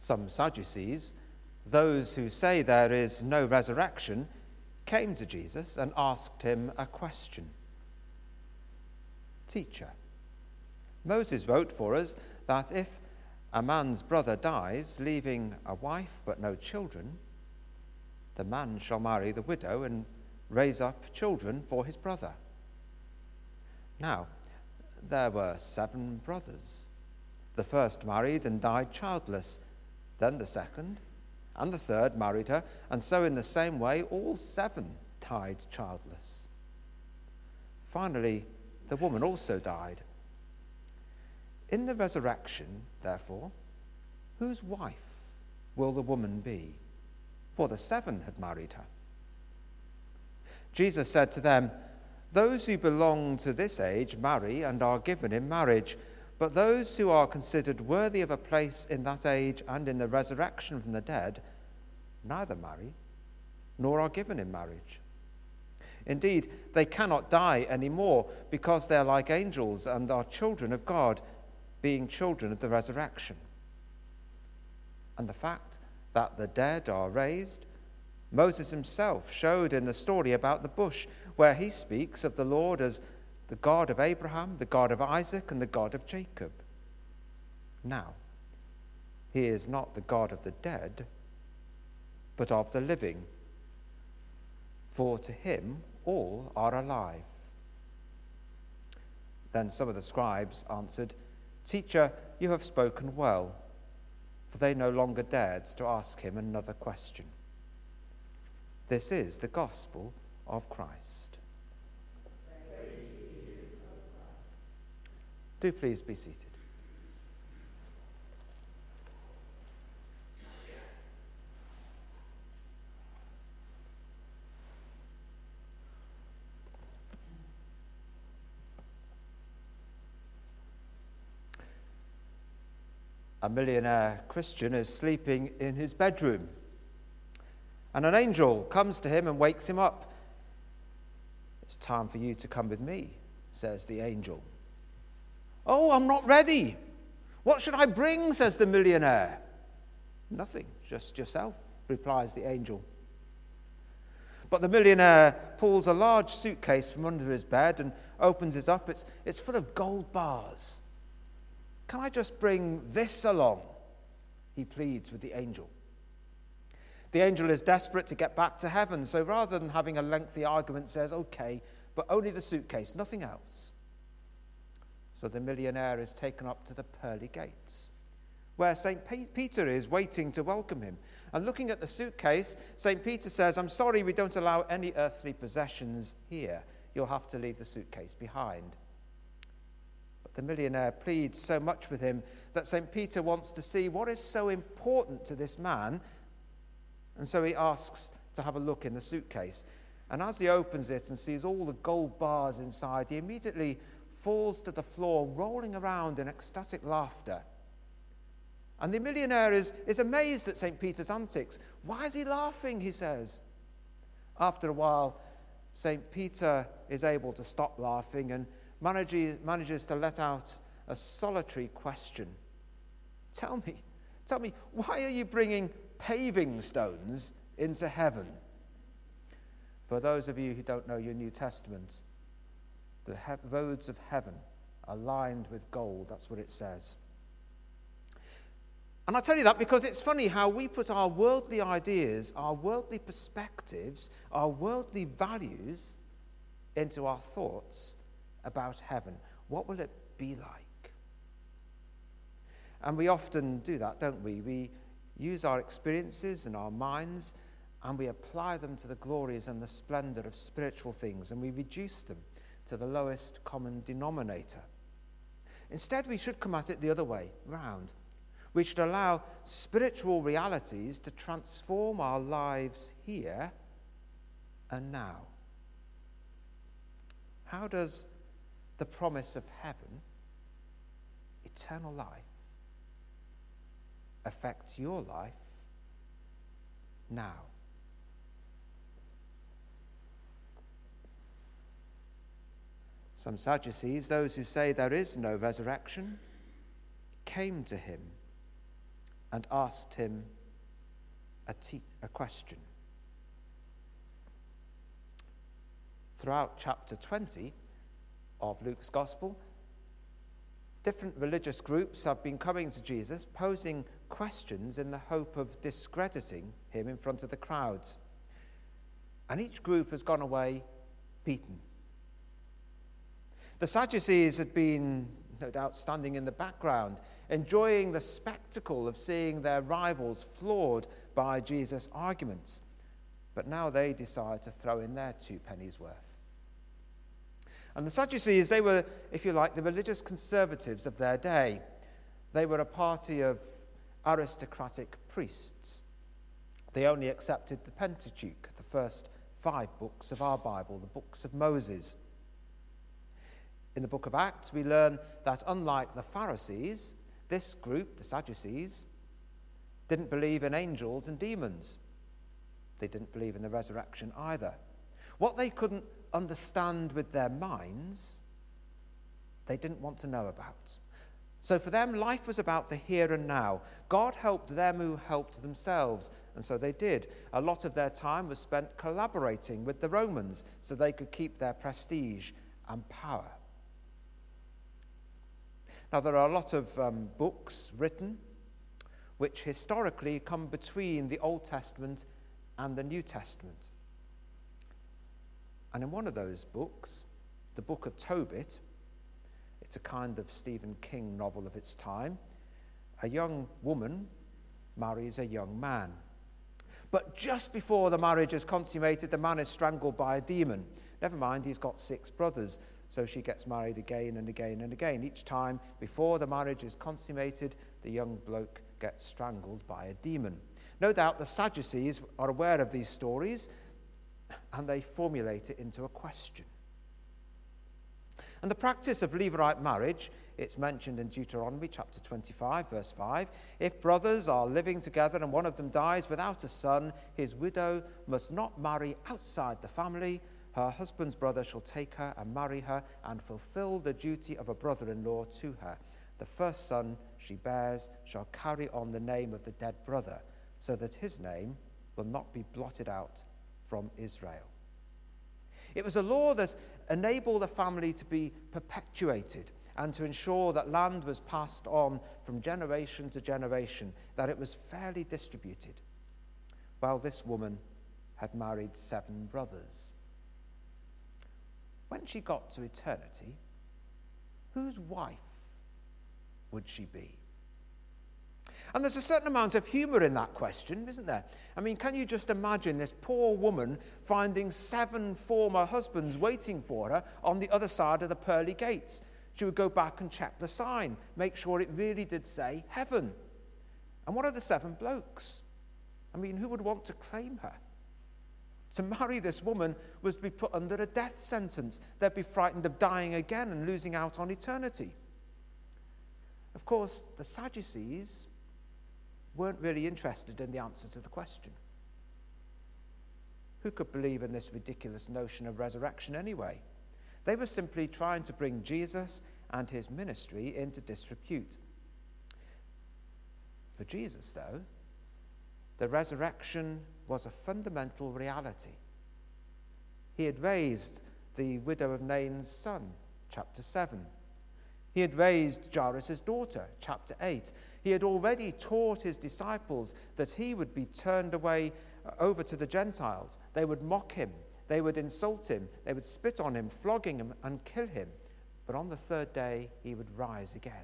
Some Sadducees, those who say there is no resurrection, came to Jesus and asked him a question. Teacher, Moses wrote for us that if a man's brother dies, leaving a wife but no children, the man shall marry the widow and raise up children for his brother. Now, there were 7 brothers. The first married and died childless. Then the second and the third married her, and so in the same way all 7 died childless. Finally, the woman also died. In the resurrection, therefore, whose wife will the woman be? For the 7 had married her. Jesus said to them, those who belong to this age marry and are given in marriage, but those who are considered worthy of a place in that age and in the resurrection from the dead neither marry nor are given in marriage. Indeed, they cannot die anymore because they are like angels and are children of God, being children of the resurrection. And the fact that the dead are raised, Moses himself showed in the story about the bush, where he speaks of the Lord as the God of Abraham, the God of Isaac, and the God of Jacob. Now, he is not the God of the dead, but of the living. For to him all are alive. Then some of the scribes answered, Teacher, you have spoken well. For they no longer dared to ask him another question. This is the gospel of Christ. Do please be seated. A millionaire Christian is sleeping in his bedroom, and an angel comes to him and wakes him up. It's time for you to come with me, says the angel. Oh, I'm not ready. What should I bring, says the millionaire. Nothing, just yourself, replies the angel. But the millionaire pulls a large suitcase from under his bed and opens it up. It's full of gold bars. Can I just bring this along? He pleads with the angel. The angel is desperate to get back to heaven, so rather than having a lengthy argument, says, okay, but only the suitcase, nothing else. So the millionaire is taken up to the pearly gates, where St. Peter is waiting to welcome him. And looking at the suitcase, St. Peter says, I'm sorry, we don't allow any earthly possessions here. You'll have to leave the suitcase behind. But the millionaire pleads so much with him that St. Peter wants to see what is so important to this man. And so he asks to have a look in the suitcase. And as he opens it and sees all the gold bars inside, he immediately falls to the floor, rolling around in ecstatic laughter. And the millionaire is amazed at St. Peter's antics. Why is he laughing, he says. After a while, St. Peter is able to stop laughing and manages to let out a solitary question. Tell me, why are you bringing paving stones into heaven? For those of you who don't know your New Testament, the roads of heaven are lined with gold. That's what it says. And I tell you that because it's funny how we put our worldly ideas, our worldly perspectives, our worldly values into our thoughts about heaven. What will it be like? And we often do that, don't we? We use our experiences and our minds and we apply them to the glories and the splendor of spiritual things, and we reduce them to the lowest common denominator. Instead, we should come at it the other way round. We should allow spiritual realities to transform our lives here and now. How does the promise of heaven, eternal life, affect your life now? Some Sadducees, those who say there is no resurrection, came to him and asked him a question. Throughout chapter 20 of Luke's Gospel, different religious groups have been coming to Jesus, posing questions in the hope of discrediting him in front of the crowds. And each group has gone away beaten. The Sadducees had been, no doubt, standing in the background, enjoying the spectacle of seeing their rivals floored by Jesus' arguments. But now they decide to throw in their 2 pennies worth. And the Sadducees, they were, if you like, the religious conservatives of their day. They were a party of aristocratic priests. They only accepted the Pentateuch, the first 5 books of our Bible, the books of Moses. In the book of Acts, we learn that unlike the Pharisees, this group, the Sadducees, didn't believe in angels and demons. They didn't believe in the resurrection either. What they couldn't understand with their minds, they didn't want to know about. So for them, life was about the here and now. God helped them who helped themselves, and so they did. A lot of their time was spent collaborating with the Romans so they could keep their prestige and power. Now, there are a lot of books written which historically come between the Old Testament and the New Testament. And in one of those books, the book of Tobit, it's a kind of Stephen King novel of its time, a young woman marries a young man. But just before the marriage is consummated, the man is strangled by a demon. Never mind, he's got 6 brothers, so she gets married again and again and again. Each time before the marriage is consummated, the young bloke gets strangled by a demon. No doubt the Sadducees are aware of these stories, and they formulate it into a question. And the practice of Levirate marriage, it's mentioned in Deuteronomy chapter 25, verse 5. If brothers are living together and one of them dies without a son, his widow must not marry outside the family. Her husband's brother shall take her and marry her and fulfill the duty of a brother-in-law to her. The first son she bears shall carry on the name of the dead brother, so that his name will not be blotted out from Israel. It was a law that enabled a family to be perpetuated and to ensure that land was passed on from generation to generation, that it was fairly distributed. Well, this woman had married 7 brothers. When she got to eternity, whose wife would she be? And there's a certain amount of humour in that question, isn't there? I mean, can you just imagine this poor woman finding 7 former husbands waiting for her on the other side of the pearly gates? She would go back and check the sign, make sure it really did say heaven. And what are the 7 blokes? I mean, who would want to claim her? To marry this woman was to be put under a death sentence. They'd be frightened of dying again and losing out on eternity. Of course, the Sadducees weren't really interested in the answer to the question. Who could believe in this ridiculous notion of resurrection anyway? They were simply trying to bring Jesus and his ministry into disrepute. For Jesus, though, the resurrection was a fundamental reality. He had raised the widow of Nain's son, chapter 7. He had raised Jairus' daughter, chapter 8. He had already taught his disciples that he would be turned away over to the Gentiles. They would mock him. They would insult him. They would spit on him, flogging him and kill him. But on the 3rd day, he would rise again.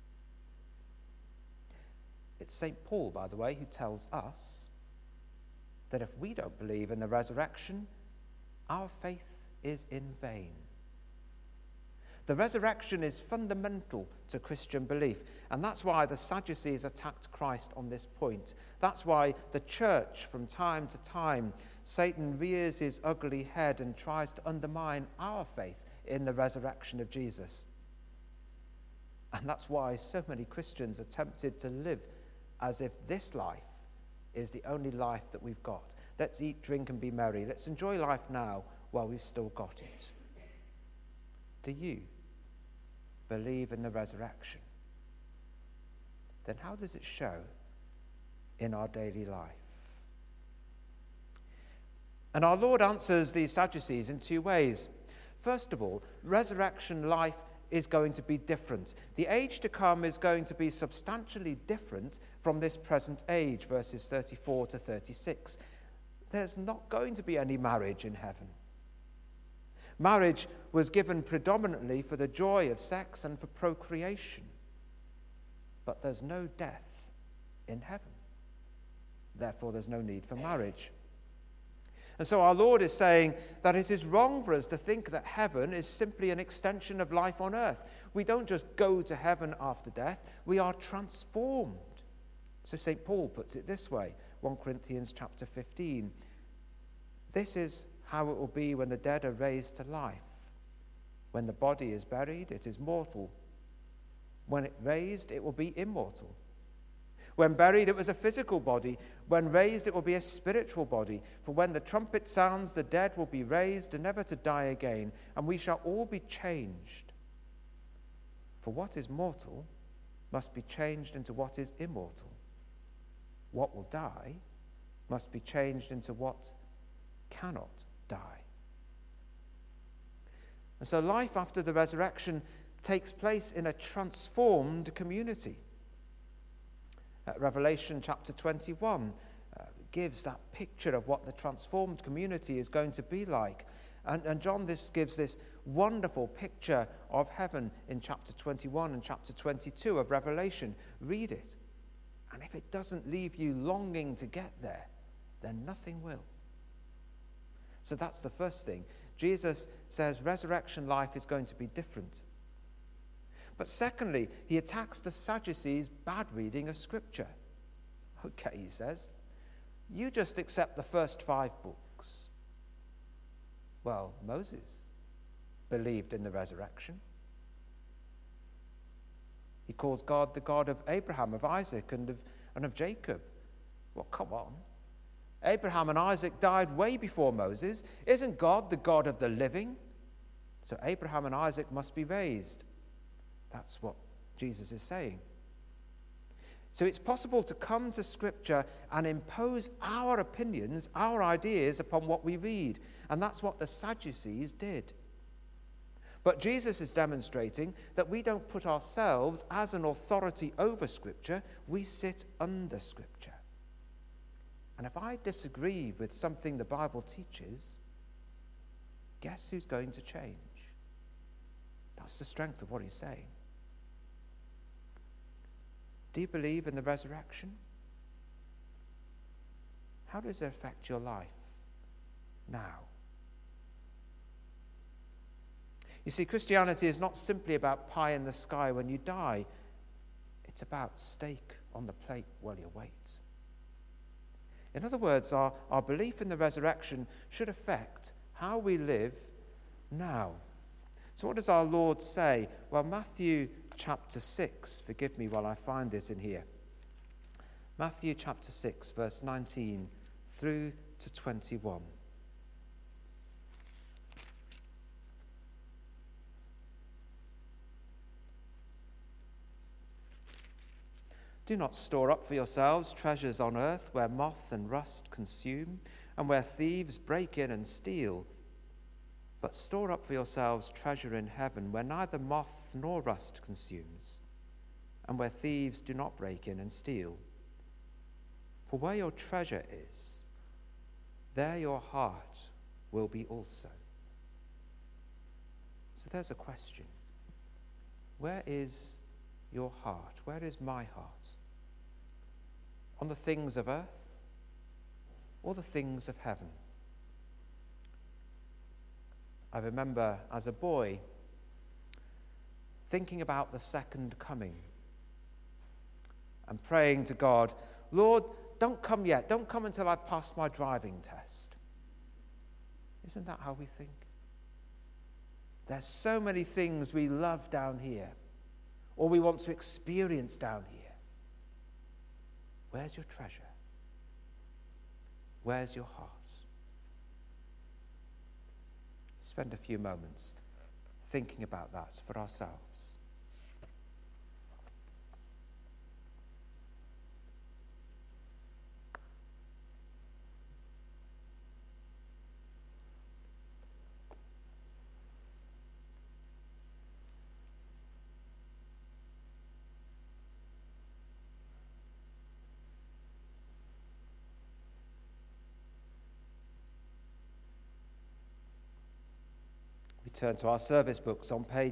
It's St. Paul, by the way, who tells us that if we don't believe in the resurrection, our faith is in vain. The resurrection is fundamental to Christian belief, and that's why the Sadducees attacked Christ on this point. That's why the church, from time to time, Satan rears his ugly head and tries to undermine our faith in the resurrection of Jesus. And that's why so many Christians are tempted to live as if this life is the only life that we've got. Let's eat, drink, and be merry. Let's enjoy life now while we've still got it. Do you believe in the resurrection? Then how does it show in our daily life. And our Lord answers these Sadducees in two ways. First of all, resurrection life is going to be different. The age to come is going to be substantially different from this present age, verses 34 to 36. There's not going to be any marriage in heaven. Marriage was given predominantly for the joy of sex and for procreation. But there's no death in heaven. Therefore, there's no need for marriage. And so our Lord is saying that it is wrong for us to think that heaven is simply an extension of life on earth. We don't just go to heaven after death, we are transformed. So St. Paul puts it this way, 1 Corinthians chapter 15. This is how it will be when the dead are raised to life. When the body is buried, it is mortal. When it raised, it will be immortal. When buried, it was a physical body. When raised, it will be a spiritual body. For when the trumpet sounds, the dead will be raised, and never to die again, and we shall all be changed. For what is mortal must be changed into what is immortal. What will die must be changed into what cannot die. And so life after the resurrection takes place in a transformed community. Revelation chapter 21 gives that picture of what the transformed community is going to be like. And John gives this wonderful picture of heaven in chapter 21 and chapter 22 of Revelation. Read it. And if it doesn't leave you longing to get there, then nothing will. So that's the first thing. Jesus says resurrection life is going to be different. But secondly, he attacks the Sadducees' bad reading of Scripture. Okay, he says, you just accept the first 5 books. Well, Moses believed in the resurrection. He calls God the God of Abraham, of Isaac, and of Jacob. Well, come on. Abraham and Isaac died way before Moses. Isn't God the God of the living? So Abraham and Isaac must be raised. That's what Jesus is saying. So it's possible to come to Scripture and impose our opinions, our ideas upon what we read. And that's what the Sadducees did. But Jesus is demonstrating that we don't put ourselves as an authority over Scripture, we sit under Scripture. And if I disagree with something the Bible teaches, guess who's going to change? That's the strength of what he's saying. Do you believe in the resurrection? How does it affect your life now? You see, Christianity is not simply about pie in the sky when you die. It's about steak on the plate while you wait. In other words, our belief in the resurrection should affect how we live now. So what does our Lord say? Well, Matthew chapter 6, forgive me while I find it in here. Matthew chapter 6, verse 19 through to 21. Do not store up for yourselves treasures on earth where moth and rust consume and where thieves break in and steal. But store up for yourselves treasure in heaven where neither moth nor rust consumes and where thieves do not break in and steal. For where your treasure is, there your heart will be also. So there's a question. Where is your heart? Where is my heart? On the things of earth or the things of heaven? I remember as a boy thinking about the second coming and praying to God, Lord, don't come yet. Don't come until I've passed my driving test. Isn't that how we think? There's so many things we love down here or we want to experience down here. Where's your treasure? Where's your heart? Spend a few moments thinking about that for ourselves. We turn to our service books on page